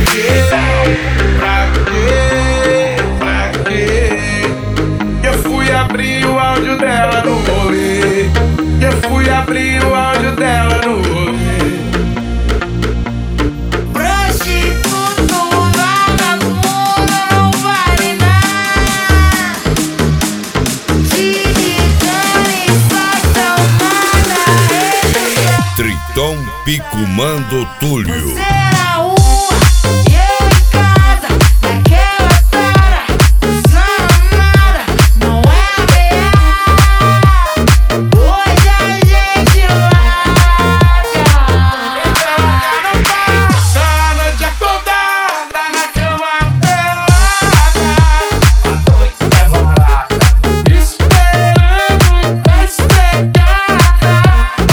Eu fui abrir o áudio dela no rolê. Eu fui abrir o áudio dela no rolê. Prostituto, vagabundo, não vale nada. Dirigane, faça nada. Triton Picumando Túlio. Você era uma, e eu em casa, daquela cara, usando nada, não é real. Hoje a gente larga. Passa a noite acordada na cama pelada. A noite levada, esperando pra esfregar.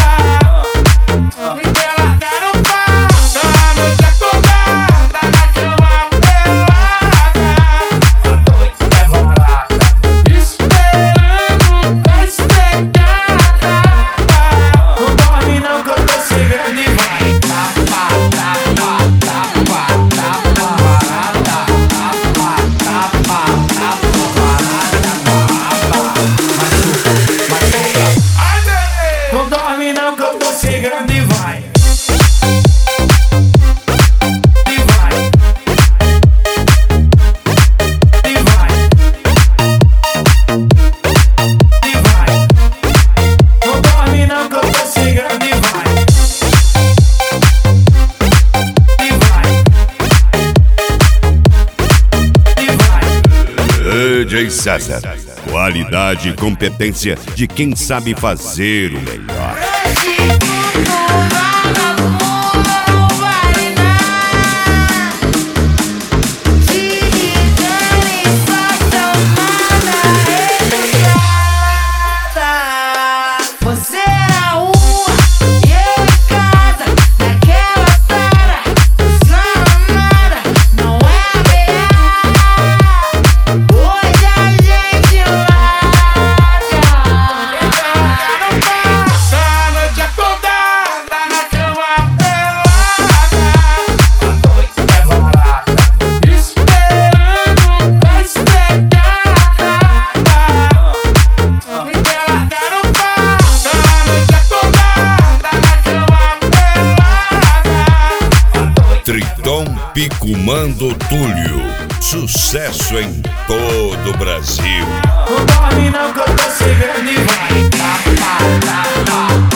Me largaram. Passa a noite acordada na cama pelada. A noite levada, esperando pra esfregar. Não dorme não que eu tô chegando e vai. Não dorme não que eu tô chegando e vai. E vai. E vai. E vai. Não dorme não que eu tô chegando e vai. E vai. E vai. DJ César. Qualidade e competência de quem sabe fazer o melhor. Prostituto, vagabundo, não vale nada. Dirigane, faça nada errada. Você era uma, e eu em casa, daquela cara, usando nada, não é real. Hoje a gente larga. Passa a noite acordada na cama pelada. A noite levada, esperando pra esfregar. Me largaram. Passa a noite acordada na cama pelada. Triton Picumando Túlio. Sucesso em todo o Brasil. Não dorme não que eu tô chegando e vai.